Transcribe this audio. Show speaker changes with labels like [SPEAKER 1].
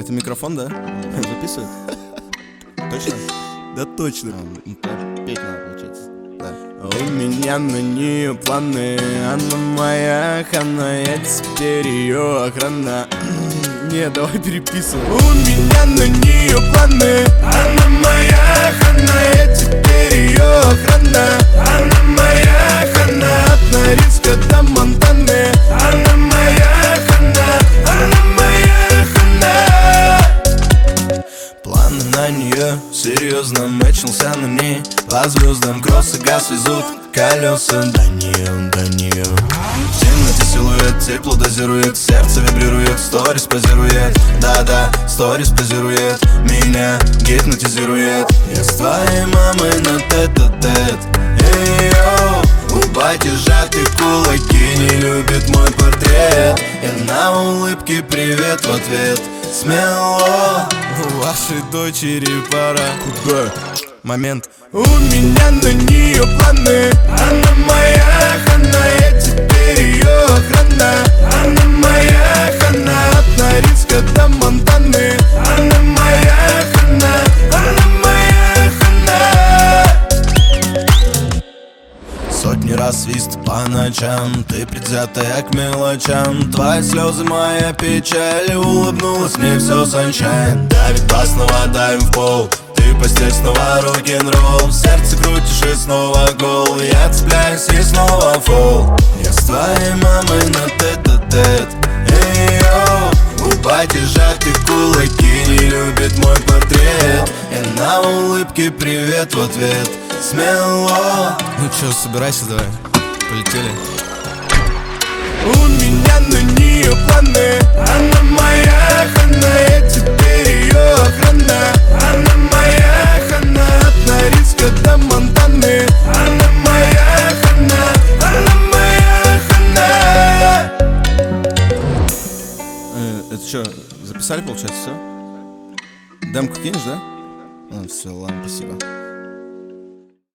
[SPEAKER 1] Это микрофон, да? Записывает? Точно?
[SPEAKER 2] Да точно.
[SPEAKER 1] Петь надо, получается.
[SPEAKER 2] Да.
[SPEAKER 1] У меня на нее планы, она моя хана, я теперь ее охрана. Не, давай переписывай. У меня на нее планы, она моя хана, я теперь ее охрана. Она моя хана, от Норильска до Монтаны. Она моя хана, она моя хана. Планы на нее, серьезно, начался на ней. По звездам кросс и газ везут колеса до нее. В темноте силуэт, тепло дозирует, сердце вибрирует, сторис позирует. Да-да, сторис позирует, меня гипнотизирует. Я с твоей мамой на тет-а-тет. Эй-йоу, у бати сжаты кулаки, не любит мой портрет. Я на улыбке привет в ответ. Смело, у вашей дочери пора. Куда? Момент. У меня на нее планы, она моя хана, я теперь ее охрана. Она моя хана, от Норильска до Монтаны. Она моя хана, она моя хана. Сотни раз свист по ночам, ты предвзятая к мелочам. Твои слезы, моя печаль, улыбнулась мне все sunshine. Давит бас, снова давим в пол. Ты постель, снова рок-н-ролл. В сердце крутишь и снова гол. Я цепляюсь и снова фол. Я с твоей мамой на тет-а-тет. Эй-йоу, у бати сжаты кулаки, не любит мой портрет. Я на улыбке привет в ответ. Смело.
[SPEAKER 2] Ну чё, собирайся давай. Полетели.
[SPEAKER 1] У меня на нее планы, она моя хана, я теперь ее охрана. Она моя хана, от Норильска до Монтаны. Она моя хана, она моя хана.
[SPEAKER 2] Это что, записали, получается, все? Демку кинешь, да?
[SPEAKER 1] Ну все, ладно, спасибо.